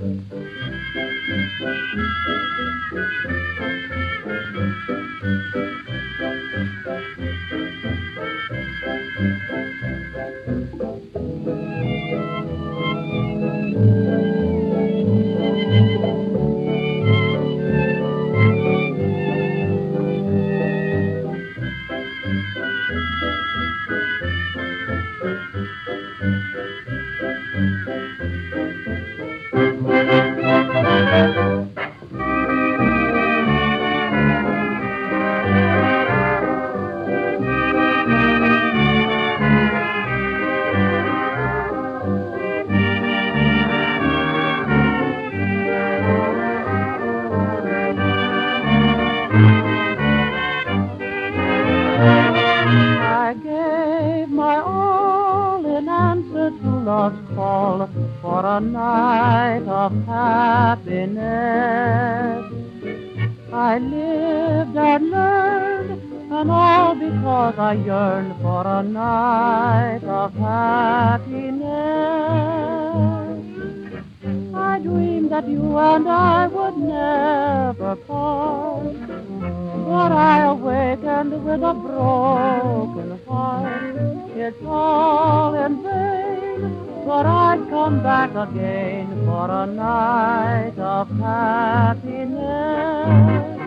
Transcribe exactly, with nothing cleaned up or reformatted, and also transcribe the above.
I gave my all in answer to love's call for a night of happiness. I lived and learned, and all because I yearned for a night of happiness. I dreamed that you and I would never part, but I awakened with a broken heart. It's all in vain, but I'd come back again for a night of happiness.